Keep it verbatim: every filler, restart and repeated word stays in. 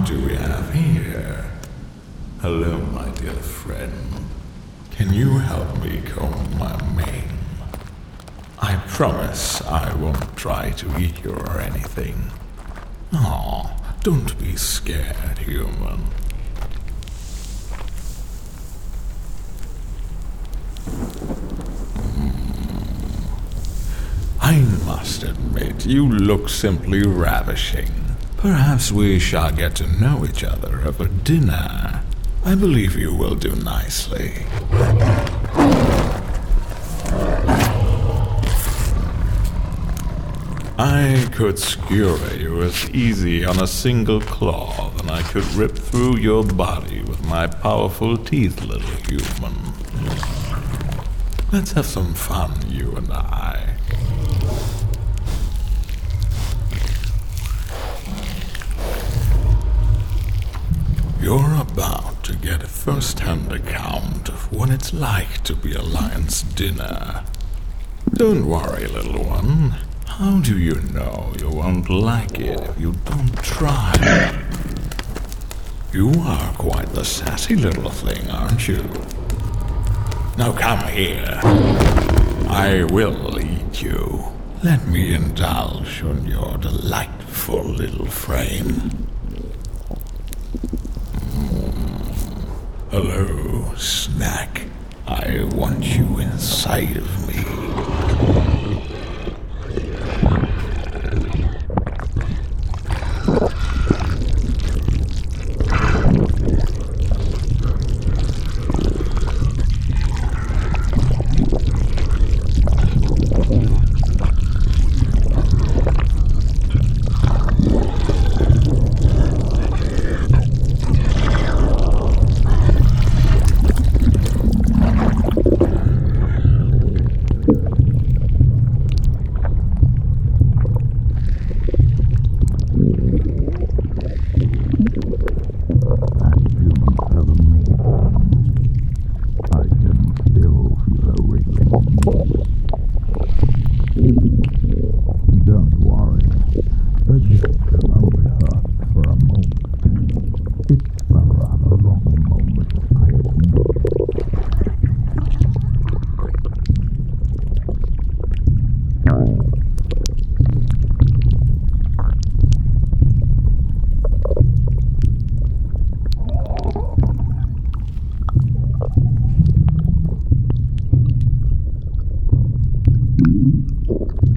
do we have here? Hello, my dear friend. Can you help me comb my mane? I promise I won't try to eat you or anything. Aw, don't be scared, human. I must admit, you look simply ravishing. Perhaps we shall get to know each other over dinner. I believe you will do nicely. I could skewer you as easy on a single claw than I could rip through your body with my powerful teeth, little human. Let's have some fun, you and I. You're about to get a first-hand account of what it's like to be a lion's dinner. Don't worry, little one. How do you know you won't like it if you don't try? You are quite the sassy little thing, aren't you? Now come here. I will eat you. Let me indulge on your delightful little frame. Hello, snack. I want you inside of me. Don't worry. The gift will only hurt for a moment. It's a rather long moment, I admit.